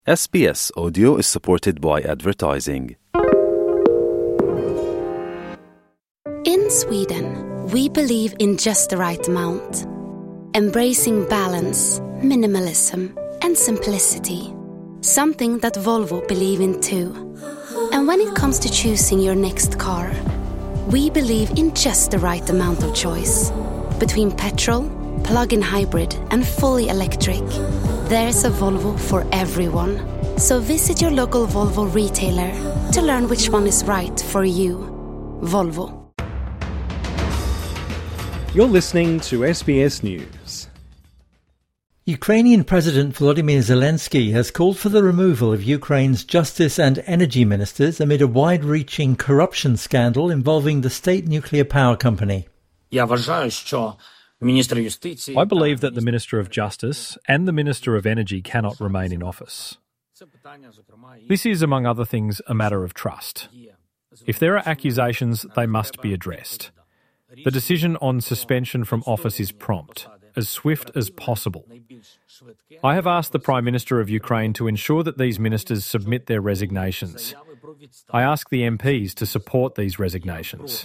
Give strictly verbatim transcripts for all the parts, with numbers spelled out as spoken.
S B S Audio is supported by advertising. In Sweden, we believe in just the right amount. Embracing balance, minimalism, and simplicity. Something that Volvo believe in too. And when it comes to choosing your next car, we believe in just the right amount of choice. Between petrol, plug-in hybrid, and fully electric, there's a Volvo for everyone. So visit your local Volvo retailer to learn which one is right for you. Volvo. You're listening to S B S News. Ukrainian President Volodymyr Zelensky has called for the removal of Ukraine's justice and energy ministers amid a wide-reaching corruption scandal involving the state nuclear power company. I believe that the Minister of Justice and the Minister of Energy cannot remain in office. This is, among other things, a matter of trust. If there are accusations, they must be addressed. The decision on suspension from office is prompt, as swift as possible. I have asked the Prime Minister of Ukraine to ensure that these ministers submit their resignations. I ask the M Ps to support these resignations.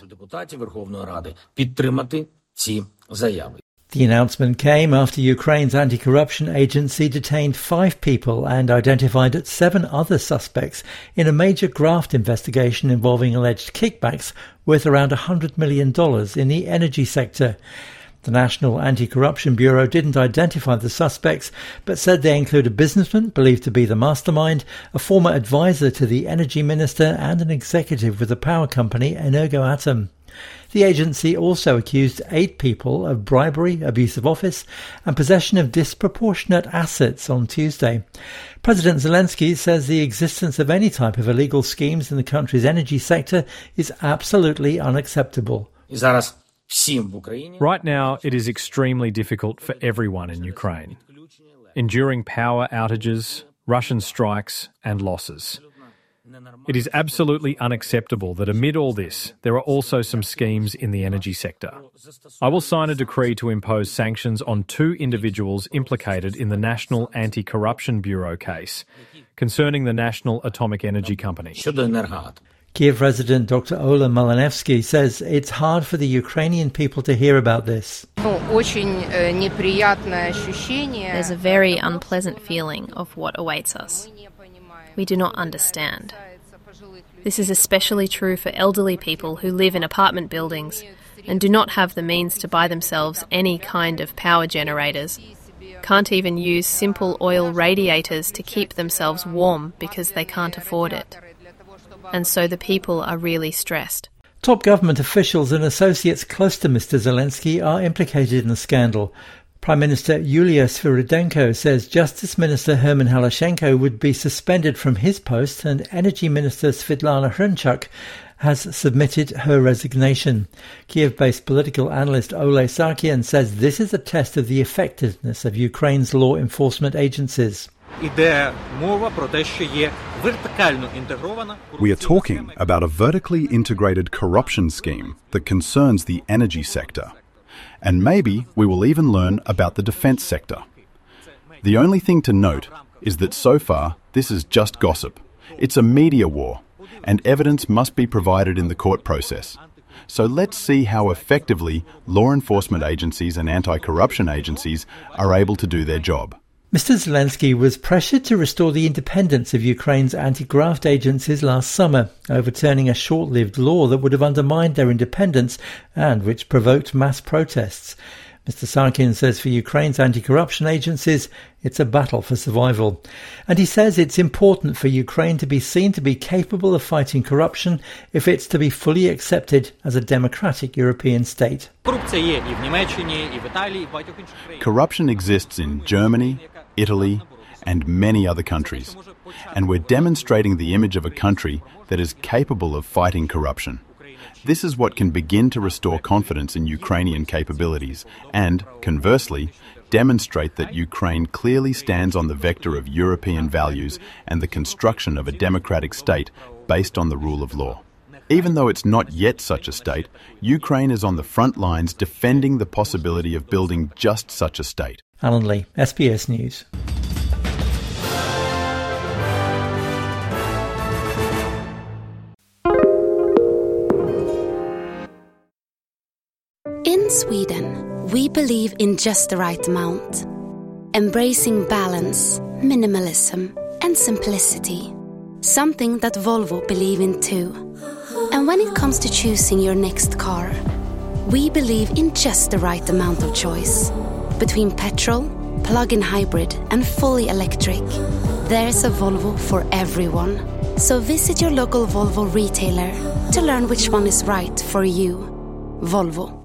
The announcement came after Ukraine's anti-corruption agency detained five people and identified seven other suspects in a major graft investigation involving alleged kickbacks worth around one hundred million dollars in the energy sector. The National Anti-Corruption Bureau didn't identify the suspects, but said they include a businessman believed to be the mastermind, a former advisor to the energy minister, and an executive with the power company Energoatom. The agency also accused eight people of bribery, abuse of office, and possession of disproportionate assets on Tuesday. President Zelensky says the existence of any type of illegal schemes in the country's energy sector is absolutely unacceptable. Right now, it is extremely difficult for everyone in Ukraine, enduring power outages, Russian strikes, and losses. It is absolutely unacceptable that amid all this, there are also some schemes in the energy sector. I will sign a decree to impose sanctions on two individuals implicated in the National Anti-Corruption Bureau case concerning the National Atomic Energy Company. Kiev resident Doctor Ola Malanevsky says it's hard for the Ukrainian people to hear about this. There's a very unpleasant feeling of what awaits us. We do not understand. This is especially true for elderly people who live in apartment buildings and do not have the means to buy themselves any kind of power generators, can't even use simple oil radiators to keep themselves warm because they can't afford it. And so the people are really stressed. Top government officials and associates close to Mister Zelensky are implicated in the scandal. Prime Minister Yulia Sviridenko says Justice Minister Herman Halashenko would be suspended from his post, and Energy Minister Svetlana Hrynchuk has submitted her resignation. Kiev-based political analyst Ole Sarkian says this is a test of the effectiveness of Ukraine's law enforcement agencies. We are talking about a vertically integrated corruption scheme that concerns the energy sector. And maybe we will even learn about the defence sector. The only thing to note is that so far this is just gossip. It's a media war, and evidence must be provided in the court process. So let's see how effectively law enforcement agencies and anti-corruption agencies are able to do their job. Mister Zelensky was pressured to restore the independence of Ukraine's anti-graft agencies last summer, overturning a short-lived law that would have undermined their independence and which provoked mass protests. Mister Sarkin says for Ukraine's anti-corruption agencies, it's a battle for survival. And he says it's important for Ukraine to be seen to be capable of fighting corruption if it's to be fully accepted as a democratic European state. Corruption exists in Germany, Italy, and many other countries, and we're demonstrating the image of a country that is capable of fighting corruption. This is what can begin to restore confidence in Ukrainian capabilities and, conversely, demonstrate that Ukraine clearly stands on the vector of European values and the construction of a democratic state based on the rule of law. Even though it's not yet such a state, Ukraine is on the front lines defending the possibility of building just such a state. Alan Lee, S B S News. Sweden, we believe in just the right amount, embracing balance, minimalism, and simplicity. Something that Volvo believe in too. And when it comes to choosing your next car, we believe in just the right amount of choice. Between petrol, plug-in hybrid, and fully electric, there's a Volvo for everyone. So visit your local Volvo retailer to learn which one is right for you. Volvo.